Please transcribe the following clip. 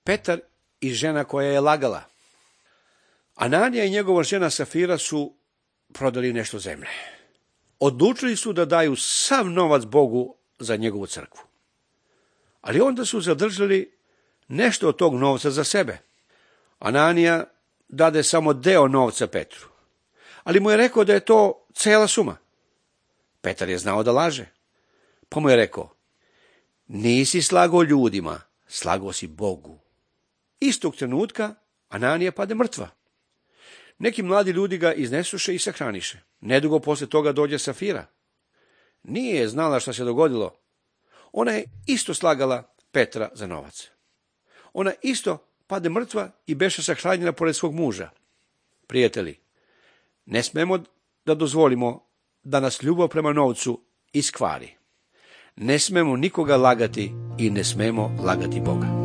Petar i žena koja je lagala. Ananija i njegova žena Safira su prodali nešto zemlje. Odlučili su da daju sav novac Bogu za njegovu crkvu. Ali onda su zadržali nešto od tog novca za sebe. Ananija dade samo deo novca Petru, ali mu je rekao da je to cela suma. Petar je znao da laže, pa mu je rekao: nisi slagao ljudima, slagao si Bogu. Istog trenutka Ananija pade mrtva. Neki mladi ljudi ga iznesuše i sahraniše. Nedugo posle toga dođe Safira. Nije znala šta se dogodilo. Ona je isto slagala Petra za novac. Ona isto pade mrtva i beše sahranjena pored svog muža. Prijatelji, ne smemo da dozvolimo da nas ljubav prema novcu iskvari. Ne smemo nikoga lagati i ne smemo lagati Boga.